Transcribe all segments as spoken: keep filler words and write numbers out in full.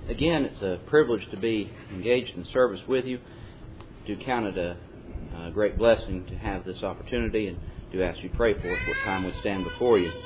Again, it's a privilege to be engaged in service with you. I do count it a, a great blessing to have this opportunity, and do ask you to pray for us what time we stand before you.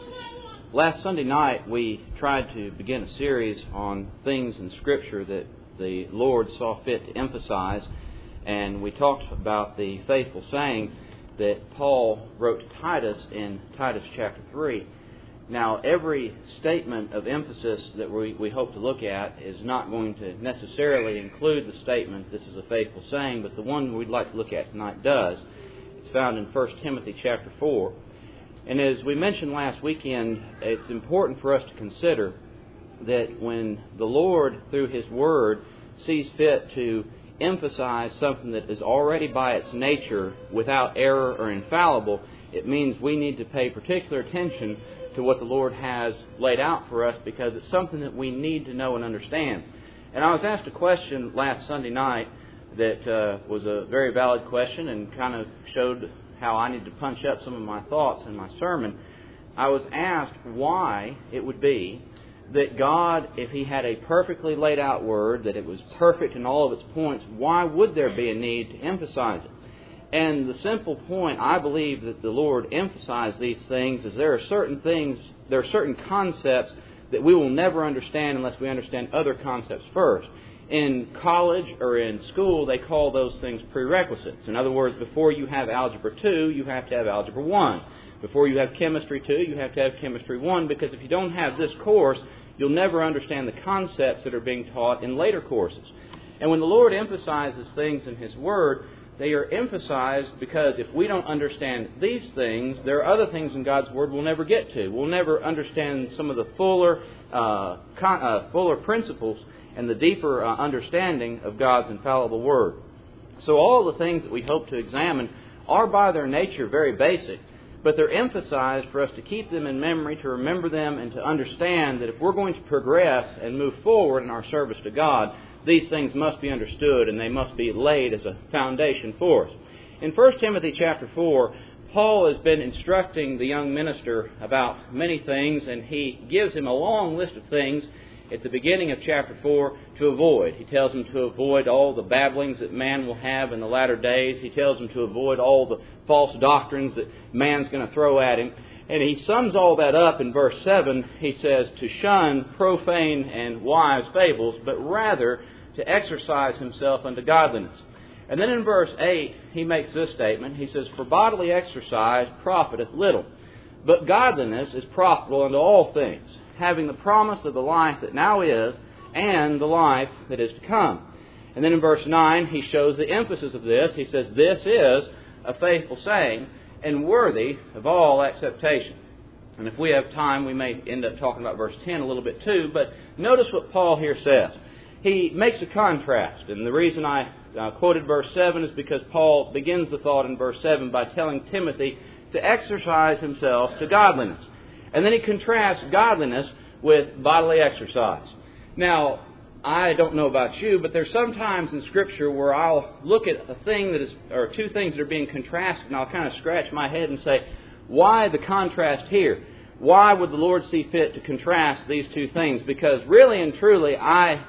Last Sunday night, we tried to begin a series on things in Scripture that the Lord saw fit to emphasize, and we talked about the faithful saying that Paul wrote to Titus in Titus chapter three. Now, every statement of emphasis that we, we hope to look at is not going to necessarily include the statement, this is a faithful saying, but the one we'd like to look at tonight does. It's found in First Timothy chapter four. And as we mentioned last weekend, it's important for us to consider that when the Lord, through His Word, sees fit to emphasize something that is already by its nature without error or infallible, it means we need to pay particular attention to what the Lord has laid out for us, because it's something that we need to know and understand. And I was asked a question last Sunday night that uh, was a very valid question and kind of showed how I need to punch up some of my thoughts in my sermon. I was asked why it would be that God, if He had a perfectly laid out Word, that it was perfect in all of its points, why would there be a need to emphasize it? And the simple point, I believe, that the Lord emphasized these things is there are certain things, there are certain concepts that we will never understand unless we understand other concepts first. In college or in school, they call those things prerequisites. In other words, before you have Algebra two, you have to have Algebra one. Before you have Chemistry two, you have to have Chemistry one, because if you don't have this course, you'll never understand the concepts that are being taught in later courses. And when the Lord emphasizes things in His Word, they are emphasized because if we don't understand these things, there are other things in God's Word we'll never get to. We'll never understand some of the fuller, uh, con- uh, fuller principles and the deeper uh, understanding of God's infallible Word. So all the things that we hope to examine are by their nature very basic, but they're emphasized for us to keep them in memory, to remember them, and to understand that if we're going to progress and move forward in our service to God, these things must be understood and they must be laid as a foundation for us. In First Timothy chapter four, Paul has been instructing the young minister about many things, and he gives him a long list of things at the beginning of chapter four to avoid. He tells him to avoid all the babblings that man will have in the latter days. He tells him to avoid all the false doctrines that man's going to throw at him. And he sums all that up in verse seven. He says to shun profane and wise fables, but rather to exercise himself unto godliness. And then in verse eight, he makes this statement. He says, for bodily exercise profiteth little, but godliness is profitable unto all things, having the promise of the life that now is and the life that is to come. And then in verse nine, he shows the emphasis of this. He says, this is a faithful saying and worthy of all acceptation. And if we have time, we may end up talking about verse ten a little bit too. But notice what Paul here says. He makes a contrast. And the reason I uh, quoted verse seven is because Paul begins the thought in verse seven by telling Timothy to exercise himself to godliness. And then he contrasts godliness with bodily exercise. Now, I don't know about you, but there's sometimes in Scripture where I'll look at a thing that is, or two things that are being contrasted, and I'll kind of scratch my head and say, why the contrast here? Why would the Lord see fit to contrast these two things? Because really and truly, I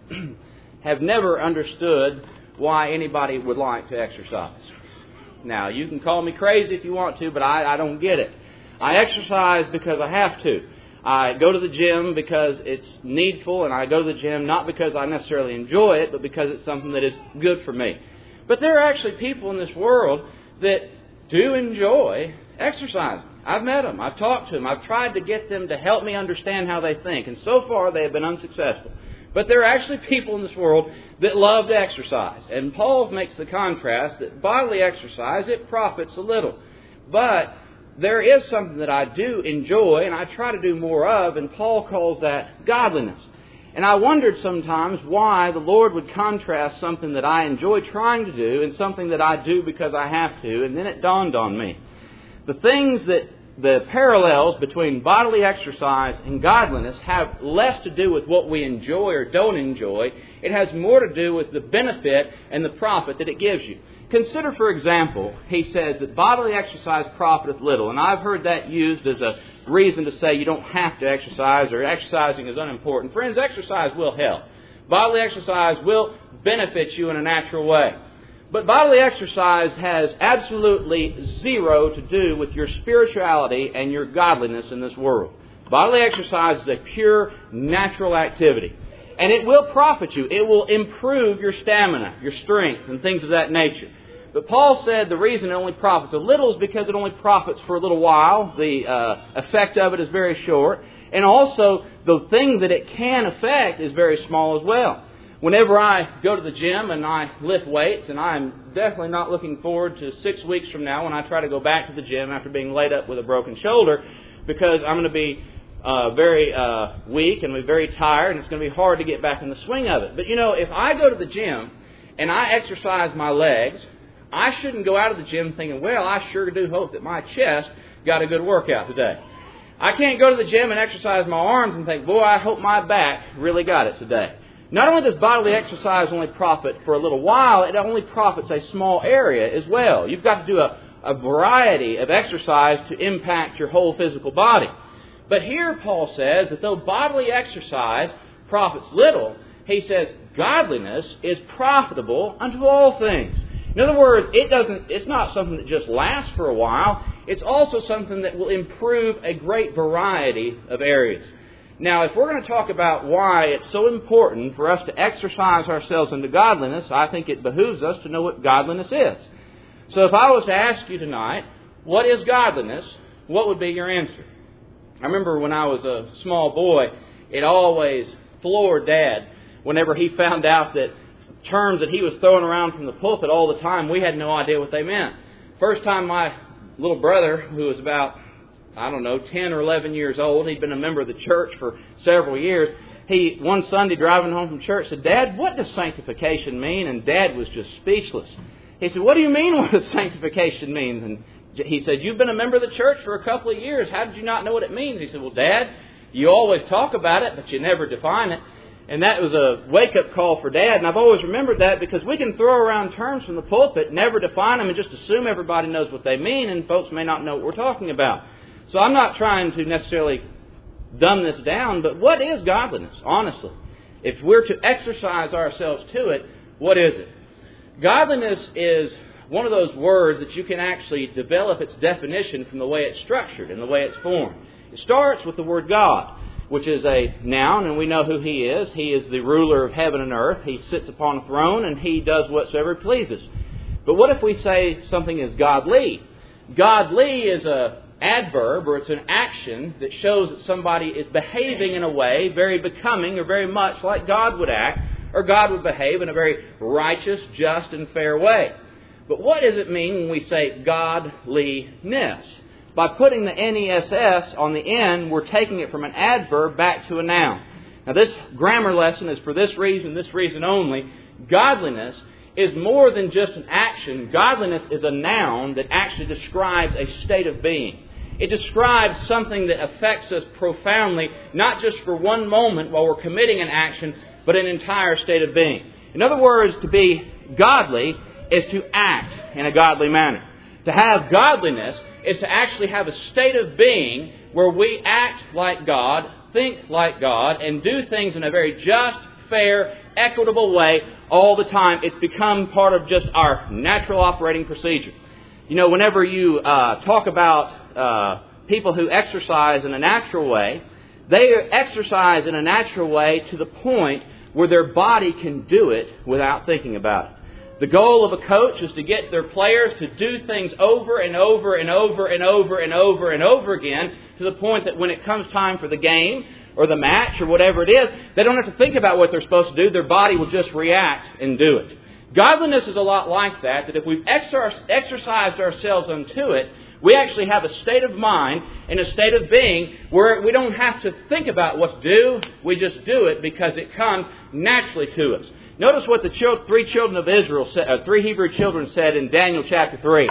have never understood why anybody would like to exercise. Now, you can call me crazy if you want to, but I, I don't get it. I exercise because I have to. I go to the gym because it's needful, and I go to the gym not because I necessarily enjoy it, but because it's something that is good for me. But there are actually people in this world that do enjoy exercising. I've met them. I've talked to them. I've tried to get them to help me understand how they think, and so far they have been unsuccessful. But there are actually people in this world that love to exercise. And Paul makes the contrast that bodily exercise, it profits a little. But there is something that I do enjoy and I try to do more of, and Paul calls that godliness. And I wondered sometimes why the Lord would contrast something that I enjoy trying to do and something that I do because I have to, and then it dawned on me. The things that the parallels between bodily exercise and godliness have less to do with what we enjoy or don't enjoy. It has more to do with the benefit and the profit that it gives you. Consider, for example, he says that bodily exercise profiteth little. And I've heard that used as a reason to say you don't have to exercise or exercising is unimportant. Friends, exercise will help. Bodily exercise will benefit you in a natural way. But bodily exercise has absolutely zero to do with your spirituality and your godliness in this world. Bodily exercise is a pure natural activity. And it will profit you. It will improve your stamina, your strength, and things of that nature. But Paul said the reason it only profits a little is because it only profits for a little while. The uh, effect of it is very short. And also, the thing that it can affect is very small as well. Whenever I go to the gym and I lift weights, and I'm definitely not looking forward to six weeks from now when I try to go back to the gym after being laid up with a broken shoulder, because I'm going to be uh, very uh, weak and be very tired, and it's going to be hard to get back in the swing of it. But you know, if I go to the gym and I exercise my legs, I shouldn't go out of the gym thinking, well, I sure do hope that my chest got a good workout today. I can't go to the gym and exercise my arms and think, boy, I hope my back really got it today. Not only does bodily exercise only profit for a little while, it only profits a small area as well. You've got to do a, a variety of exercise to impact your whole physical body. But here Paul says that though bodily exercise profits little, he says godliness is profitable unto all things. In other words, it doesn't. It's not something that just lasts for a while. It's also something that will improve a great variety of areas. Now, if we're going to talk about why it's so important for us to exercise ourselves into godliness, I think it behooves us to know what godliness is. So if I was to ask you tonight, what is godliness, what would be your answer? I remember when I was a small boy, it always floored Dad whenever he found out that terms that he was throwing around from the pulpit all the time, we had no idea what they meant. First time my little brother, who was about, I don't know, ten or eleven years old, he'd been a member of the church for several years, he, one Sunday driving home from church, said, Dad, what does sanctification mean? And Dad was just speechless. He said, what do you mean what does sanctification mean? And he said, you've been a member of the church for a couple of years. How did you not know what it means? He said, well, Dad, you always talk about it, but you never define it. And that was a wake-up call for Dad. And I've always remembered that because we can throw around terms from the pulpit, never define them, and just assume everybody knows what they mean, and folks may not know what we're talking about. So I'm not trying to necessarily dumb this down, but what is godliness, honestly? If we're to exercise ourselves to it, what is it? Godliness is one of those words that you can actually develop its definition from the way it's structured and the way it's formed. It starts with the word God, which is a noun, and we know who He is. He is the ruler of heaven and earth. He sits upon a throne, and He does whatsoever He pleases. But what if we say something is godly? Godly is a adverb, or it's an action that shows that somebody is behaving in a way very becoming or very much like God would act, or God would behave in a very righteous, just, and fair way. But what does it mean when we say godliness? By putting the N E S S on the end, we're taking it from an adverb back to a noun. Now this grammar lesson is for this reason, this reason only. Godliness is more than just an action. Godliness is a noun that actually describes a state of being. It describes something that affects us profoundly, not just for one moment while we're committing an action, but an entire state of being. In other words, to be godly is to act in a godly manner. To have godliness is to actually have a state of being where we act like God, think like God, and do things in a very just, fair, equitable way all the time. It's become part of just our natural operating procedure. You know, whenever you uh, talk about uh, people who exercise in a natural way, they exercise in a natural way to the point where their body can do it without thinking about it. The goal of a coach is to get their players to do things over and over and over and over and over and over again to the point that when it comes time for the game or the match or whatever it is, they don't have to think about what they're supposed to do. Their body will just react and do it. Godliness is a lot like that, that if we've exercised ourselves unto it, we actually have a state of mind and a state of being where we don't have to think about what to do. We just do it because it comes naturally to us. Notice what the three children of Israel said, uh, three Hebrew children said in Daniel chapter three.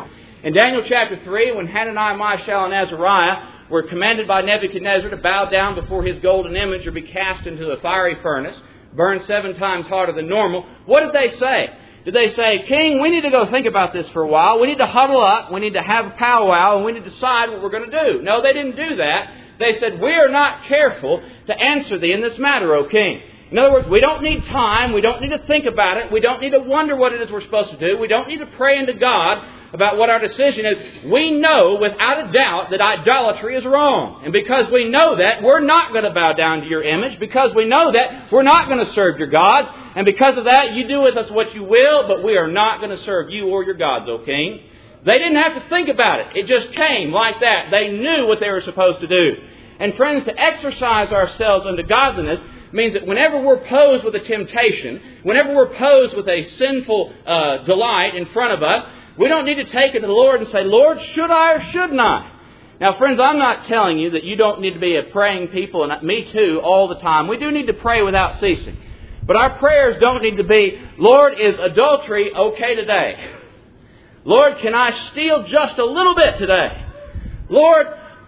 In Daniel chapter three, when Hananiah, Mishael, and Azariah were commanded by Nebuchadnezzar to bow down before his golden image or be cast into the fiery furnace, burned seven times hotter than normal, what did they say? Did they say, King, we need to go think about this for a while. We need to huddle up. We need to have a powwow, and we need to decide what we're going to do. No, they didn't do that. They said, we are not careful to answer thee in this matter, O King. In other words, we don't need time. We don't need to think about it. We don't need to wonder what it is we're supposed to do. We don't need to pray into God about what our decision is. We know without a doubt that idolatry is wrong. And because we know that, we're not going to bow down to your image. Because we know that, we're not going to serve your gods. And because of that, you do with us what you will, but we are not going to serve you or your gods, O King. They didn't have to think about it. It just came like that. They knew what they were supposed to do. And friends, to exercise ourselves unto godliness means that whenever we're posed with a temptation, whenever we're posed with a sinful uh, delight in front of us, we don't need to take it to the Lord and say, Lord, should I or shouldn't I? Now, friends, I'm not telling you that you don't need to be a praying people, and me too, all the time. We do need to pray without ceasing. But our prayers don't need to be, Lord, is adultery okay today? Lord, can I steal just a little bit today? Lord,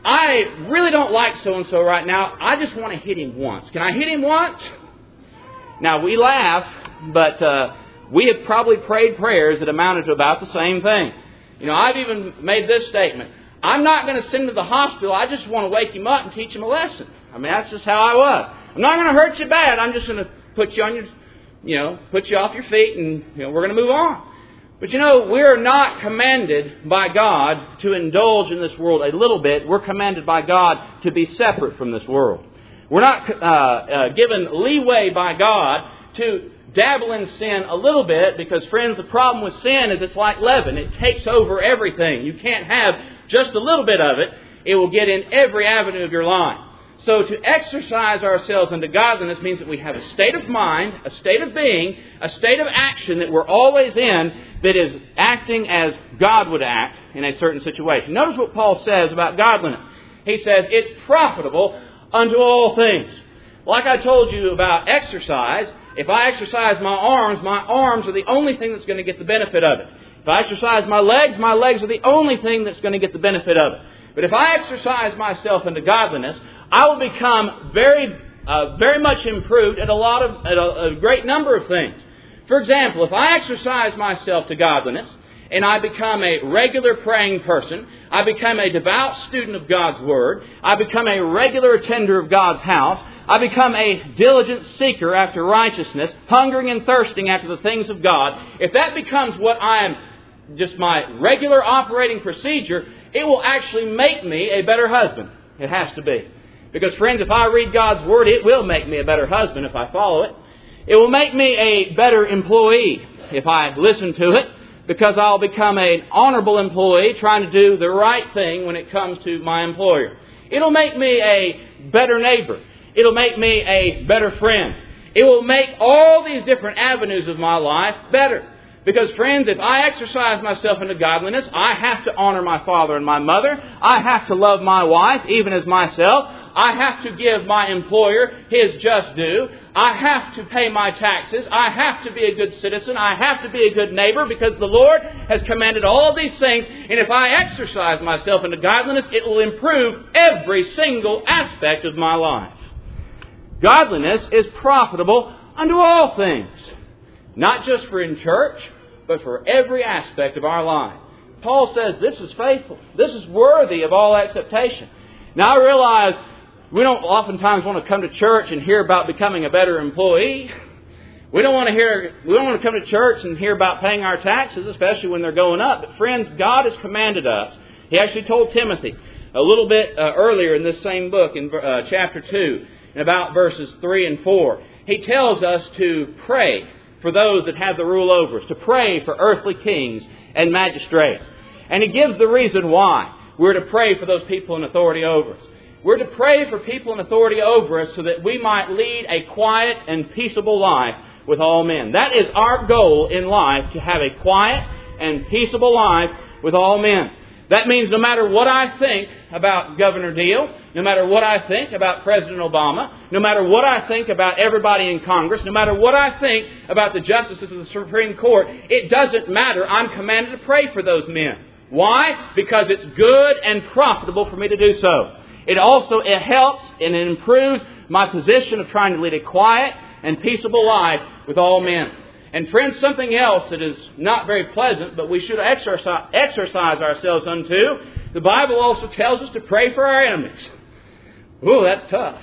I really don't like so-and-so right now. I just want to hit him once. Can I hit him once? Now, we laugh, but uh, we have probably prayed prayers that amounted to about the same thing. You know, I've even made this statement. I'm not going to send him to the hospital. I just want to wake him up and teach him a lesson. I mean, that's just how I was. I'm not going to hurt you bad. I'm just going to put you on your, you know, put you off your feet, and you know, we're going to move on. But you know, we're not commanded by God to indulge in this world a little bit. We're commanded by God to be separate from this world. We're not uh, uh, given leeway by God to dabble in sin a little bit, because, friends, the problem with sin is it's like leaven. It takes over everything. You can't have just a little bit of it. It will get in every avenue of your life. So to exercise ourselves unto godliness means that we have a state of mind, a state of being, a state of action that we're always in that is acting as God would act in a certain situation. Notice what Paul says about godliness. He says, it's profitable unto all things. Like I told you about exercise, if I exercise my arms, my arms are the only thing that's going to get the benefit of it. If I exercise my legs, my legs are the only thing that's going to get the benefit of it. But if I exercise myself into godliness, I will become very, uh, very much improved at a lot of, at a, a great number of things. For example, if I exercise myself to godliness and I become a regular praying person, I become a devout student of God's Word, I become a regular attender of God's house, I become a diligent seeker after righteousness, hungering and thirsting after the things of God, if that becomes what I am, just my regular operating procedure, it will actually make me a better husband. It has to be. Because, friends, if I read God's Word, it will make me a better husband if I follow it. It will make me a better employee if I listen to it, because I'll become an honorable employee trying to do the right thing when it comes to my employer. It'll make me a better neighbor. It'll make me a better friend. It will make all these different avenues of my life better. Because, friends, if I exercise myself into godliness, I have to honor my father and my mother. I have to love my wife, even as myself. I have to give my employer his just due. I have to pay my taxes. I have to be a good citizen. I have to be a good neighbor, because the Lord has commanded all of these things. And if I exercise myself into godliness, it will improve every single aspect of my life. Godliness is profitable unto all things. Not just for in church, but for every aspect of our life. Paul says this is faithful. This is worthy of all acceptation. Now I realize we don't oftentimes want to come to church and hear about becoming a better employee. We don't want to hear, we don't want to come to church and hear about paying our taxes, especially when they're going up. But friends, God has commanded us. He actually told Timothy a little bit uh, earlier in this same book, in uh, chapter two, in about verses three and four. He tells us to pray for those that have the rule over us, to pray for earthly kings and magistrates. And he gives the reason why we're to pray for those people in authority over us. We're to pray for people in authority over us so that we might lead a quiet and peaceable life with all men. That is our goal in life, to have a quiet and peaceable life with all men. That means no matter what I think about Governor Deal, no matter what I think about President Obama, no matter what I think about everybody in Congress, no matter what I think about the justices of the Supreme Court, it doesn't matter. I'm commanded to pray for those men. Why? Because it's good and profitable for me to do so. It also it helps and it improves my position of trying to lead a quiet and peaceable life with all men. And friends, something else that is not very pleasant, but we should exercise, exercise ourselves unto, the Bible also tells us to pray for our enemies. Ooh, that's tough.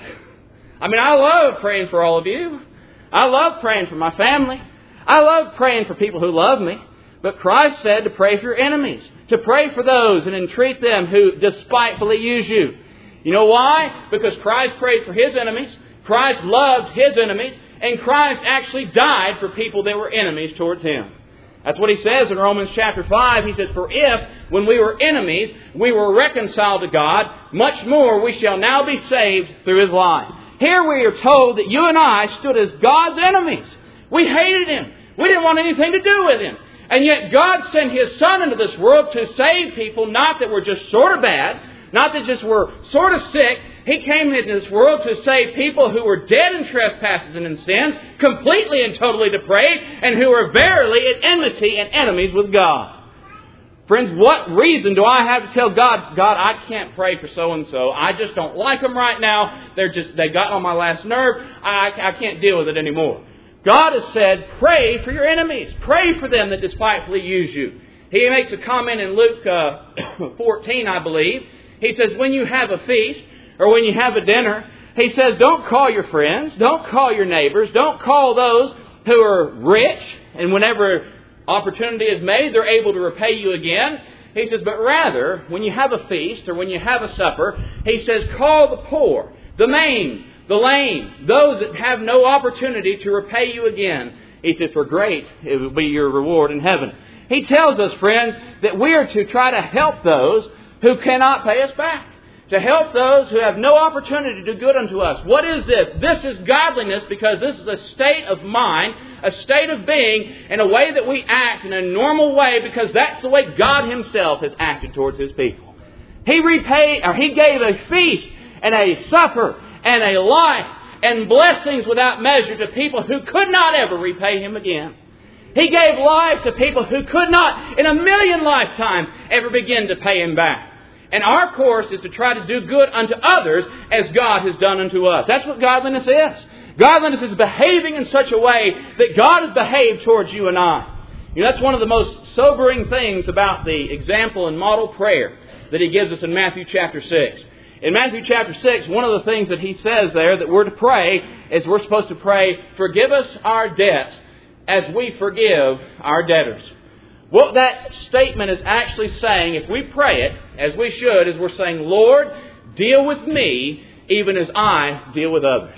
I mean, I love praying for all of you. I love praying for my family. I love praying for people who love me. But Christ said to pray for your enemies, to pray for those and entreat them who despitefully use you. You know why? Because Christ prayed for His enemies. Christ loved His enemies. And Christ actually died for people that were enemies towards Him. That's what He says in Romans chapter five. He says, for if, when we were enemies, we were reconciled to God, much more we shall now be saved through His life. Here we are told that you and I stood as God's enemies. We hated Him. We didn't want anything to do with Him. And yet God sent His Son into this world to save people, not that were just sort of bad, not that just were sort of sick. He came into this world to save people who were dead in trespasses and in sins, completely and totally depraved, and who are verily at enmity and enemies with God. Friends, what reason do I have to tell God, God, I can't pray for so-and-so. I just don't like them right now. They're just, they got on my last nerve. I, I can't deal with it anymore. God has said, pray for your enemies. Pray for them that despitefully use you. He makes a comment in Luke uh, fourteen, I believe. He says, when you have a feast, or when you have a dinner, He says, don't call your friends, don't call your neighbors, don't call those who are rich, and whenever opportunity is made, they're able to repay you again. He says, but rather, when you have a feast, or when you have a supper, He says, call the poor, the maimed, the lame, those that have no opportunity to repay you again. He said, for great it will be your reward in heaven. He tells us, friends, that we are to try to help those who cannot pay us back. To help those who have no opportunity to do good unto us. What is this? This is godliness, because this is a state of mind, a state of being, in a way that we act in a normal way, because that's the way God Himself has acted towards His people. He repaid, or He gave a feast and a supper and a life and blessings without measure to people who could not ever repay Him again. He gave life to people who could not, in a million lifetimes, ever begin to pay Him back. And our course is to try to do good unto others as God has done unto us. That's what godliness is. Godliness is behaving in such a way that God has behaved towards you and I. You know, that's one of the most sobering things about the example and model prayer that He gives us in Matthew chapter six. In Matthew chapter six, one of the things that He says there that we're to pray is we're supposed to pray, forgive us our debts as we forgive our debtors. What that statement is actually saying, if we pray it, as we should, is we're saying, Lord, deal with me even as I deal with others.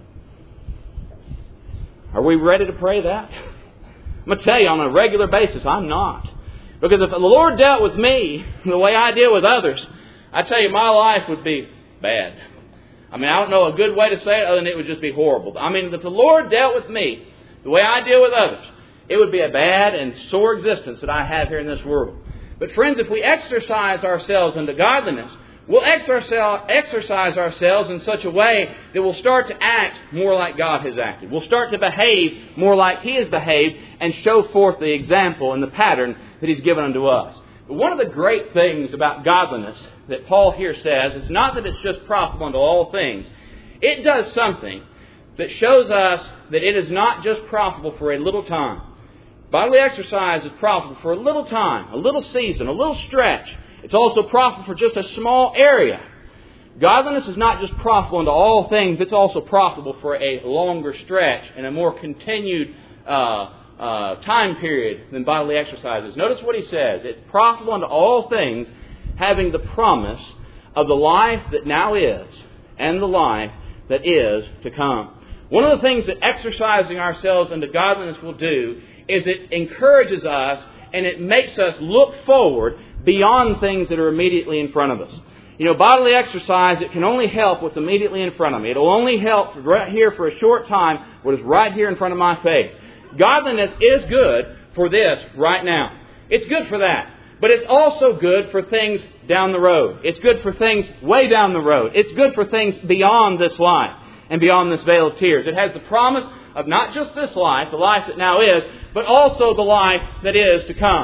Are we ready to pray that? I'm going to tell you, on a regular basis, I'm not. Because if the Lord dealt with me the way I deal with others, I tell you, my life would be bad. I mean, I don't know a good way to say it other than it would just be horrible. I mean, if the Lord dealt with me the way I deal with others, it would be a bad and sore existence that I have here in this world. But friends, if we exercise ourselves into godliness, we'll exercise ourselves in such a way that we'll start to act more like God has acted. We'll start to behave more like He has behaved and show forth the example and the pattern that He's given unto us. But one of the great things about godliness that Paul here says is not that it's just profitable unto all things. It does something that shows us that it is not just profitable for a little time. Bodily exercise is profitable for a little time, a little season, a little stretch. It's also profitable for just a small area. Godliness is not just profitable unto all things, it's also profitable for a longer stretch and a more continued uh, uh, time period than bodily exercises. Notice what he says. It's profitable unto all things, having the promise of the life that now is and the life that is to come. One of the things that exercising ourselves into godliness will do is it encourages us and it makes us look forward beyond things that are immediately in front of us. You know, bodily exercise, it can only help what's immediately in front of me. It'll only help right here for a short time what is right here in front of my face. Godliness is good for this right now. It's good for that. But it's also good for things down the road. It's good for things way down the road. It's good for things beyond this life and beyond this veil of tears. It has the promise of not just this life, the life that now is, but also the life that is to come.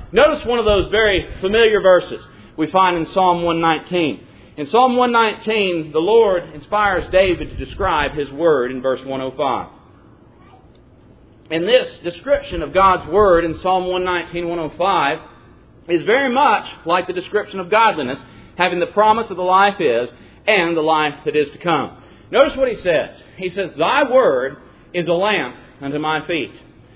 Notice one of those very familiar verses we find in Psalm one nineteen. In Psalm one nineteen, the Lord inspires David to describe His Word in verse one oh five. And this description of God's Word in Psalm one nineteen, one oh five is very much like the description of godliness, having the promise of the life is and the life that is to come. Notice what he says. He says, Thy Word is a lamp unto my feet,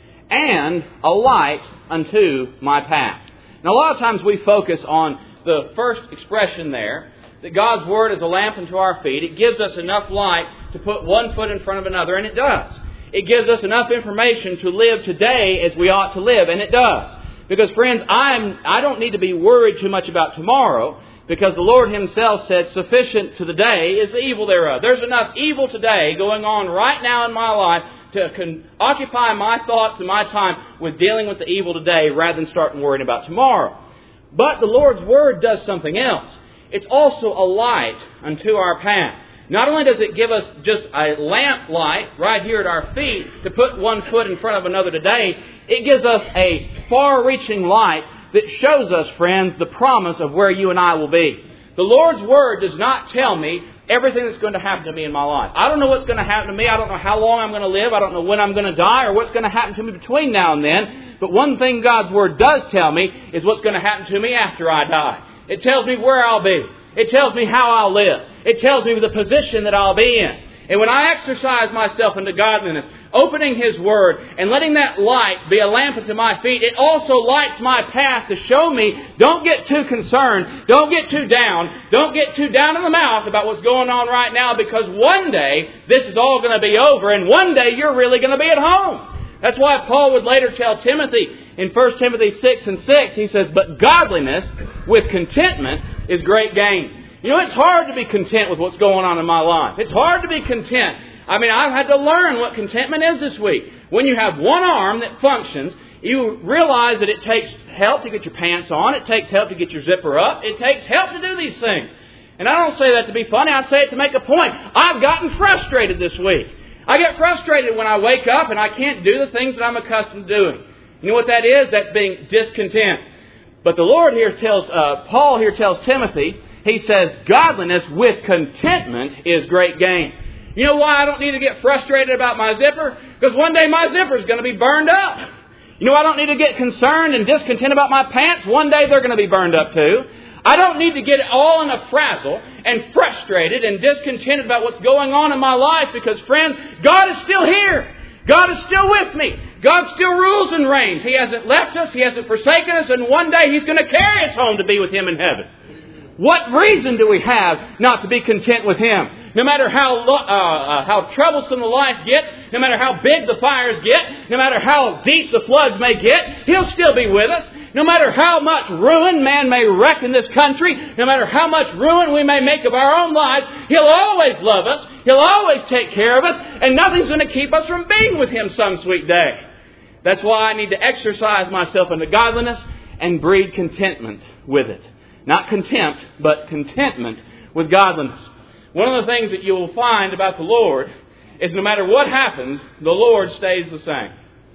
and a light unto my path. Now, a lot of times we focus on the first expression there, that God's Word is a lamp unto our feet. It gives us enough light to put one foot in front of another, and it does. It gives us enough information to live today as we ought to live, and it does. Because, friends, I'm, I don't need to be worried too much about tomorrow, because the Lord Himself said, sufficient to the day is the evil thereof. There's enough evil today going on right now in my life to con- occupy my thoughts and my time with dealing with the evil today rather than starting worrying about tomorrow. But the Lord's Word does something else. It's also a light unto our path. Not only does it give us just a lamp light right here at our feet to put one foot in front of another today, it gives us a far-reaching light that shows us, friends, the promise of where you and I will be. The Lord's Word does not tell me everything that's going to happen to me in my life. I don't know what's going to happen to me. I don't know how long I'm going to live. I don't know when I'm going to die or what's going to happen to me between now and then. But one thing God's Word does tell me is what's going to happen to me after I die. It tells me where I'll be. It tells me how I'll live. It tells me the position that I'll be in. And when I exercise myself into godliness, opening His Word and letting that light be a lamp unto my feet, it also lights my path to show me, don't get too concerned, don't get too down, don't get too down in the mouth about what's going on right now, because one day this is all going to be over and one day you're really going to be at home. That's why Paul would later tell Timothy in First Timothy six and six, he says, but godliness with contentment is great gain. You know, it's hard to be content with what's going on in my life. It's hard to be content. I mean, I've had to learn what contentment is this week. When you have one arm that functions, you realize that it takes help to get your pants on. It takes help to get your zipper up. It takes help to do these things. And I don't say that to be funny. I say it to make a point. I've gotten frustrated this week. I get frustrated when I wake up and I can't do the things that I'm accustomed to doing. You know what that is? That's being discontent. But the Lord here tells, uh, Paul here tells Timothy, he says, godliness with contentment is great gain. You know why I don't need to get frustrated about my zipper? Because one day my zipper is going to be burned up. You know I don't need to get concerned and discontent about my pants. One day they're going to be burned up too. I don't need to get all in a frazzle and frustrated and discontented about what's going on in my life, because, friends, God is still here. God is still with me. God still rules and reigns. He hasn't left us. He hasn't forsaken us. And one day He's going to carry us home to be with Him in heaven. What reason do we have not to be content with Him? No matter how uh, uh, how troublesome the life gets, no matter how big the fires get, no matter how deep the floods may get, He'll still be with us. No matter how much ruin man may wreck in this country, no matter how much ruin we may make of our own lives, He'll always love us. He'll always take care of us, and nothing's going to keep us from being with Him some sweet day. That's why I need to exercise myself into godliness and breed contentment with it. Not contempt, but contentment with godliness. One of the things that you will find about the Lord is no matter what happens, the Lord stays the same.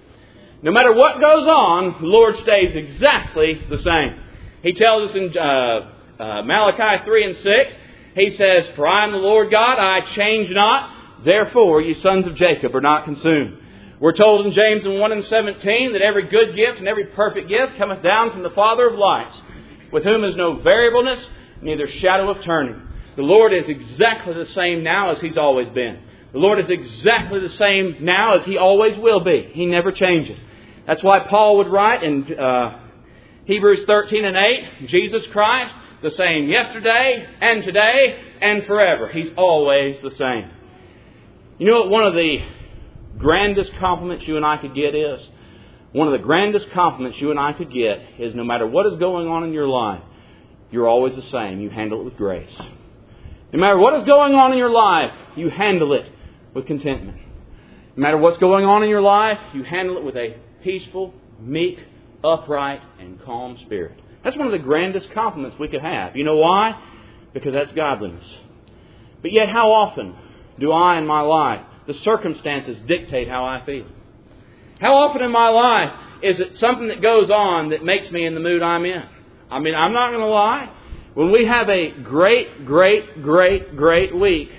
No matter what goes on, the Lord stays exactly the same. He tells us in uh, uh, Malachi three and six, He says, for I am the Lord God, I change not, therefore ye sons of Jacob are not consumed. We're told in James one and seventeen that every good gift and every perfect gift cometh down from the Father of lights, with whom is no variableness, neither shadow of turning. The Lord is exactly the same now as He's always been. The Lord is exactly the same now as He always will be. He never changes. That's why Paul would write in uh, Hebrews thirteen and eight, Jesus Christ, the same yesterday and today and forever. He's always the same. You know what one of the grandest compliments you and I could get is? One of the grandest compliments you and I could get is no matter what is going on in your life, you're always the same. You handle it with grace. No matter what is going on in your life, you handle it with contentment. No matter what's going on in your life, you handle it with a peaceful, meek, upright, and calm spirit. That's one of the grandest compliments we could have. You know why? Because that's godliness. But yet how often do I in my life, the circumstances dictate how I feel? How often in my life is it something that goes on that makes me in the mood I'm in. I mean, I'm not going to lie. When we have a great, great, great, great week,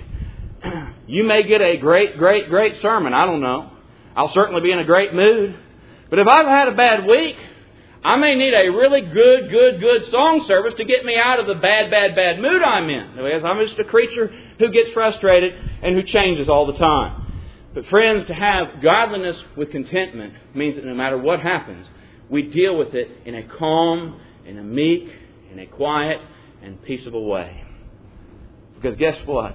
you may get a great, great, great sermon. I don't know. I'll certainly be in a great mood. But if I've had a bad week, I may need a really good, good, good song service to get me out of the bad, bad, bad mood I'm in. Because I'm just a creature who gets frustrated and who changes all the time. But friends, to have godliness with contentment means that no matter what happens, we deal with it in a calm, in a meek, in a quiet, and peaceable way. Because guess what?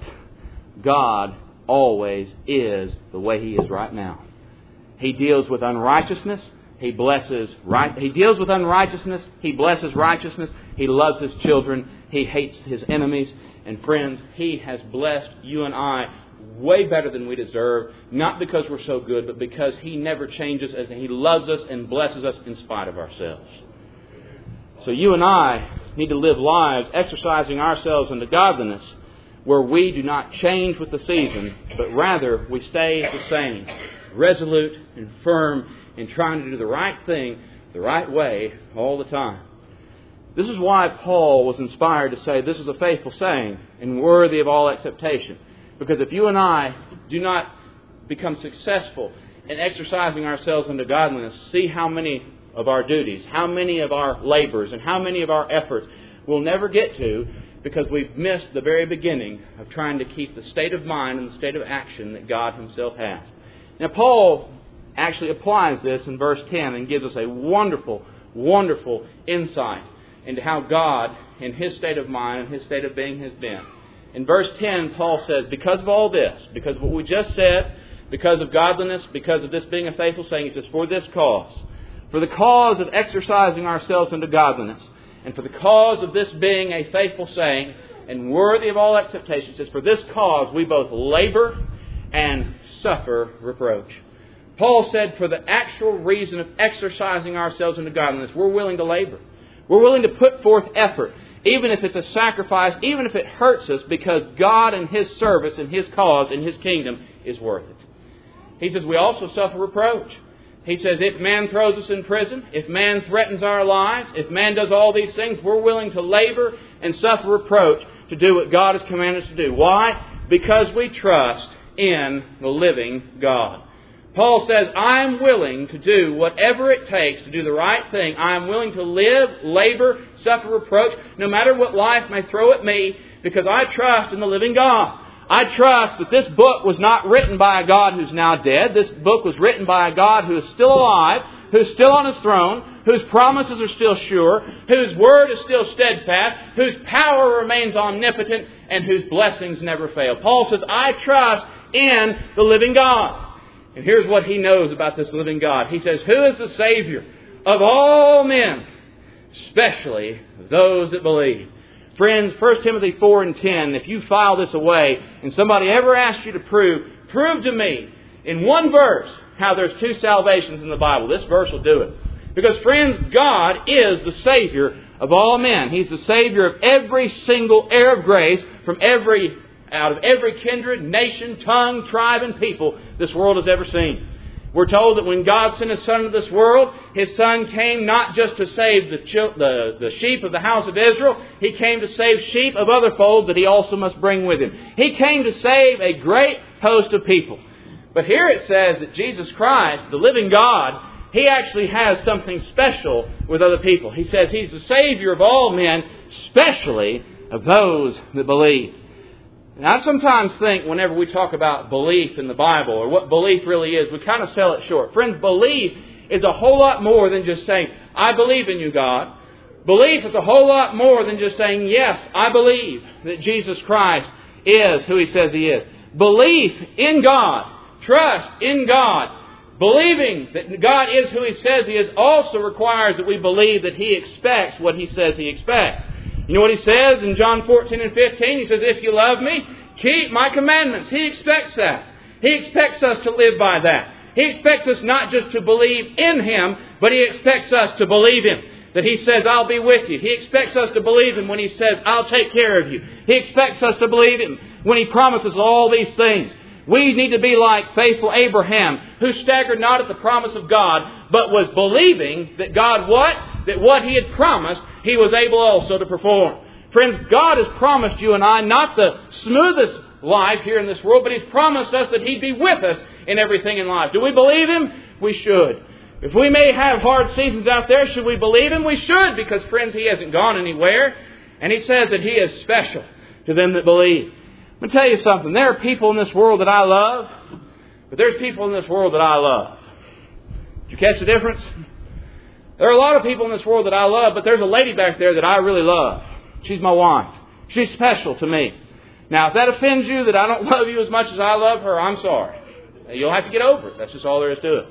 God always is the way He is right now. He deals with unrighteousness. He blesses right. He deals with unrighteousness. He blesses righteousness. He loves His children. He hates His enemies. And friends, He has blessed you and I way better than we deserve. Not because we're so good, but because He never changes and He loves us and blesses us in spite of ourselves. So you and I need to live lives exercising ourselves into godliness, where we do not change with the season, but rather we stay the same, resolute and firm in trying to do the right thing the right way all the time. This is why Paul was inspired to say this is a faithful saying and worthy of all acceptation. Because if you and I do not become successful in exercising ourselves into godliness, see how many of our duties, how many of our labors, and how many of our efforts we'll never get to, because we've missed the very beginning of trying to keep the state of mind and the state of action that God Himself has. Now, Paul actually applies this in verse ten and gives us a wonderful, wonderful insight into how God, in His state of mind and His state of being, has been. In verse ten, Paul says, because of all this, because of what we just said, because of godliness, because of this being a faithful saying, he says, for this cause, for the cause of exercising ourselves into godliness, and for the cause of this being a faithful saying and worthy of all acceptation, he says, for this cause we both labor and suffer reproach. Paul said for the actual reason of exercising ourselves into godliness, we're willing to labor. We're willing to put forth effort, even if it's a sacrifice, even if it hurts us, because God and His service and His cause and His kingdom is worth it. He says we also suffer reproach. He says if man throws us in prison, if man threatens our lives, if man does all these things, we're willing to labor and suffer reproach to do what God has commanded us to do. Why? Because we trust in the living God. Paul says, I'm willing to do whatever it takes to do the right thing. I'm willing to live, labor, suffer reproach, no matter what life may throw at me, because I trust in the living God. I trust that this book was not written by a God who's now dead. This book was written by a God who is still alive, who's still on His throne, whose promises are still sure, whose word is still steadfast, whose power remains omnipotent, and whose blessings never fail. Paul says, I trust in the living God. And here's what he knows about this living God. He says, who is the Savior of all men, especially those that believe? Friends, First Timothy four and ten, if you file this away and somebody ever asks you to prove, prove to me in one verse how there's two salvations in the Bible, this verse will do it. Because, friends, God is the Savior of all men. He's the Savior of every single heir of grace from every out of every kindred, nation, tongue, tribe, and people this world has ever seen. We're told that when God sent His Son into this world, His Son came not just to save the, the, the sheep of the house of Israel. He came to save sheep of other folds that He also must bring with Him. He came to save a great host of people. But here it says that Jesus Christ, the living God, He actually has something special with other people. He says He's the Savior of all men, especially of those that believe. And I sometimes think whenever we talk about belief in the Bible, or what belief really is, we kind of sell it short. Friends, belief is a whole lot more than just saying, I believe in you, God. Belief is a whole lot more than just saying, yes, I believe that Jesus Christ is who He says He is. Belief in God, trust in God, believing that God is who He says He is also requires that we believe that He expects what He says He expects. You know what He says in John fourteen and fifteen? He says, if you love me, keep my commandments. He expects that. He expects us to live by that. He expects us not just to believe in Him, but He expects us to believe Him. That He says, I'll be with you. He expects us to believe Him when He says, I'll take care of you. He expects us to believe Him when He promises all these things. We need to be like faithful Abraham, who staggered not at the promise of God, but was believing that God what? That what He had promised, He was able also to perform. Friends, God has promised you and I not the smoothest life here in this world, but He's promised us that He'd be with us in everything in life. Do we believe Him? We should. If we may have hard seasons out there, should we believe Him? We should, because, friends, He hasn't gone anywhere. And He says that He is special to them that believe. I'm going to tell you something. There are people in this world that I love, but there's people in this world that I love. Did you catch the difference? There are a lot of people in this world that I love, but there's a lady back there that I really love. She's my wife. She's special to me. Now, if that offends you that I don't love you as much as I love her, I'm sorry. You'll have to get over it. That's just all there is to it.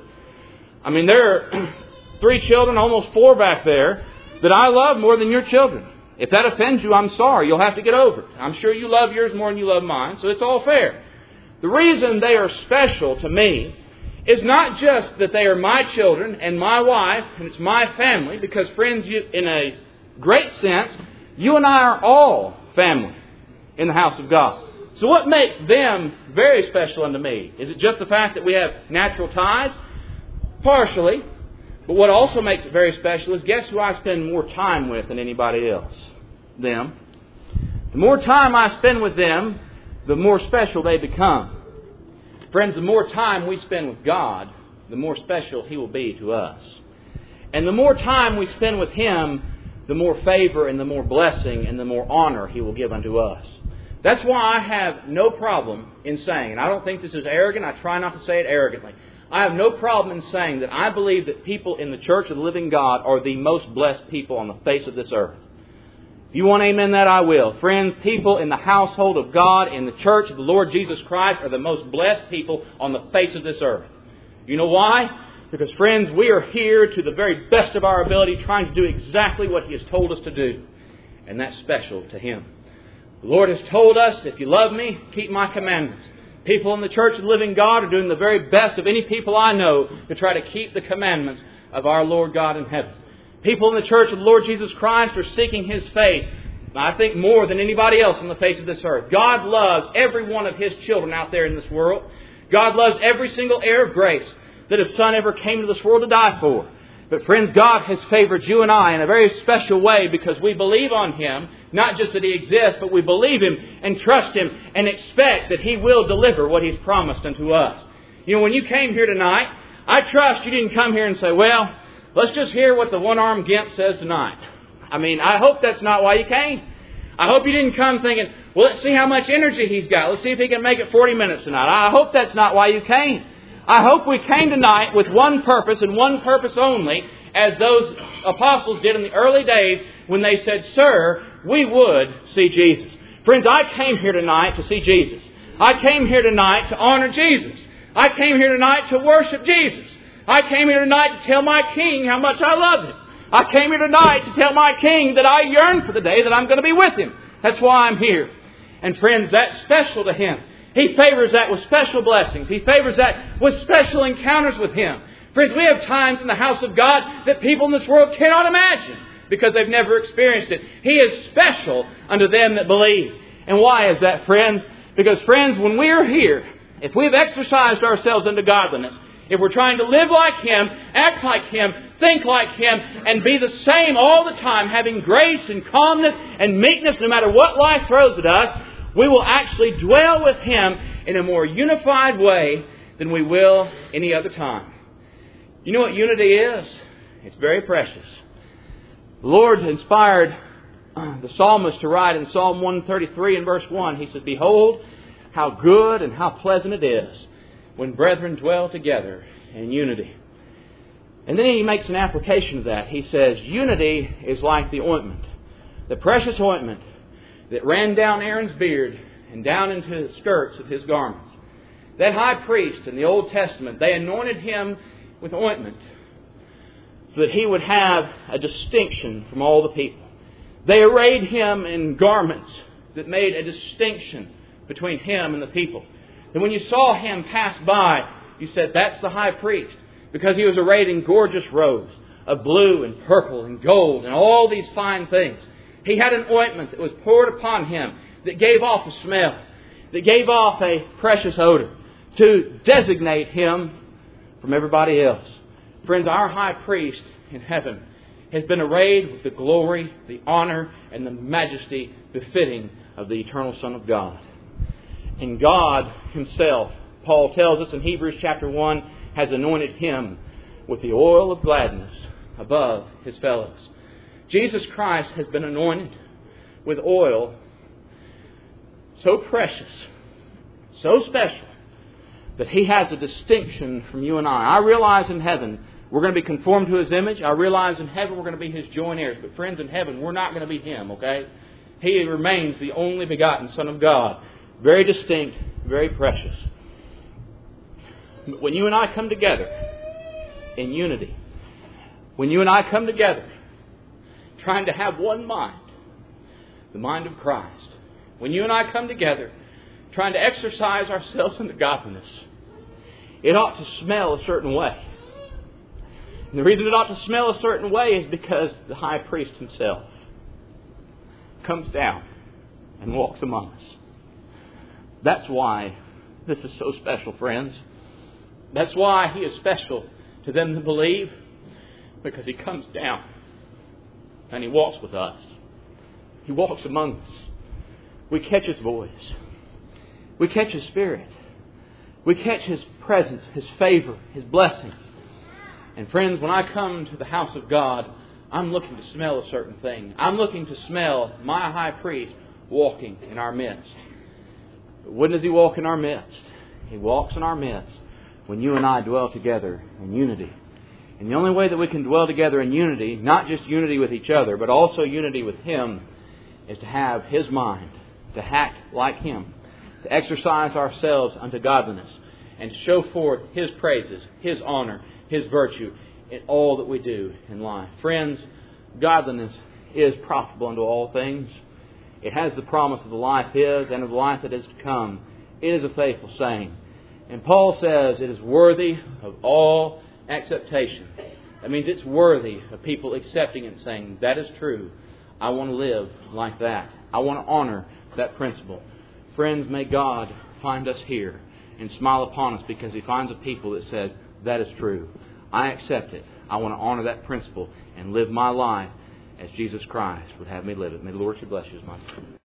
I mean, there are three children, almost four back there, that I love more than your children. If that offends you, I'm sorry. You'll have to get over it. I'm sure you love yours more than you love mine, so it's all fair. The reason they are special to me is not just that they are my children and my wife, and it's my family, because, friends, you, in a great sense, you and I are all family in the house of God. So what makes them very special unto me? Is it just the fact that we have natural ties? Partially. But what also makes it very special is, guess who I spend more time with than anybody else? Them. The more time I spend with them, the more special they become. Friends, the more time we spend with God, the more special He will be to us. And the more time we spend with Him, the more favor and the more blessing and the more honor He will give unto us. That's why I have no problem in saying, and I don't think this is arrogant, I try not to say it arrogantly, I have no problem in saying that I believe that people in the Church of the Living God are the most blessed people on the face of this earth. If you want to amen that, I will. Friends, people in the household of God, in the Church of the Lord Jesus Christ, are the most blessed people on the face of this earth. You know why? Because, friends, we are here to the very best of our ability trying to do exactly what He has told us to do. And that's special to Him. The Lord has told us, if you love me, keep my commandments. People in the Church of the Living God are doing the very best of any people I know to try to keep the commandments of our Lord God in heaven. People in the Church of the Lord Jesus Christ are seeking His face, I think, more than anybody else on the face of this earth. God loves every one of His children out there in this world. God loves every single heir of grace that His Son ever came to this world to die for. But friends, God has favored you and I in a very special way because we believe on Him, not just that He exists, but we believe Him and trust Him and expect that He will deliver what He's promised unto us. You know, when you came here tonight, I trust you didn't come here and say, well, let's just hear what the one-armed gimp says tonight. I mean, I hope that's not why you came. I hope you didn't come thinking, well, let's see how much energy he's got. Let's see if he can make it forty minutes tonight. I hope that's not why you came. I hope we came tonight with one purpose and one purpose only, as those apostles did in the early days when they said, sir, we would see Jesus. Friends, I came here tonight to see Jesus. I came here tonight to honor Jesus. I came here tonight to worship Jesus. I came here tonight to tell my King how much I love Him. I came here tonight to tell my King that I yearn for the day that I'm going to be with Him. That's why I'm here. And friends, that's special to Him. He favors that with special blessings. He favors that with special encounters with Him. Friends, we have times in the house of God that people in this world cannot imagine because they've never experienced it. He is special unto them that believe. And why is that, friends? Because, friends, when we are here, if we've exercised ourselves unto godliness, if we're trying to live like Him, act like Him, think like Him, and be the same all the time, having grace and calmness and meekness no matter what life throws at us, we will actually dwell with Him in a more unified way than we will any other time. You know what unity is? It's very precious. The Lord inspired the psalmist to write in Psalm one thirty-three and verse one. He said, behold, how good and how pleasant it is when brethren dwell together in unity. And then he makes an application of that. He says, unity is like the ointment, the precious ointment that ran down Aaron's beard and down into the skirts of his garments. That high priest in the Old Testament, they anointed him with ointment so that he would have a distinction from all the people. They arrayed him in garments that made a distinction between him and the people. And when you saw him pass by, you said, that's the high priest, because he was arrayed in gorgeous robes of blue and purple and gold and all these fine things. He had an ointment that was poured upon him that gave off a smell, that gave off a precious odor. to designate Him from everybody else. Friends, our high priest in heaven has been arrayed with the glory, the honor, and the majesty befitting of the eternal Son of God. And God Himself, Paul tells us in Hebrews chapter one, has anointed Him with the oil of gladness above His fellows. Jesus Christ has been anointed with oil so precious, so special, that He has a distinction from you and I. I realize in heaven we're going to be conformed to His image. I realize in heaven we're going to be His joint heirs. But friends, in heaven we're not going to be Him, okay? He remains the only begotten Son of God. Very distinct, very precious. When you and I come together in unity, when you and I come together trying to have one mind, the mind of Christ, when you and I come together trying to exercise ourselves into godliness, it ought to smell a certain way. And the reason it ought to smell a certain way is because the high priest himself comes down and walks among us. That's why this is so special, friends. That's why He is special to them that believe, because He comes down and He walks with us. He walks among us. We catch His voice. We catch His Spirit. We catch His presence, His favor, His blessings. And friends, when I come to the house of God, I'm looking to smell a certain thing. I'm looking to smell my high priest walking in our midst. But when does He walk in our midst? He walks in our midst when you and I dwell together in unity. And the only way that we can dwell together in unity, not just unity with each other, but also unity with Him, is to have His mind, to act like Him, to exercise ourselves unto godliness, and to show forth His praises, His honor, His virtue in all that we do in life. Friends, godliness is profitable unto all things. It has the promise of the life is and of the life that is to come. It is a faithful saying. And Paul says it is worthy of all acceptation. That means it's worthy of people accepting it and saying, that is true. I want to live like that. I want to honor that principle. Friends, may God find us here and smile upon us because He finds a people that says, that is true. I accept it. I want to honor that principle and live my life as Jesus Christ would have me live it. May the Lord bless you as my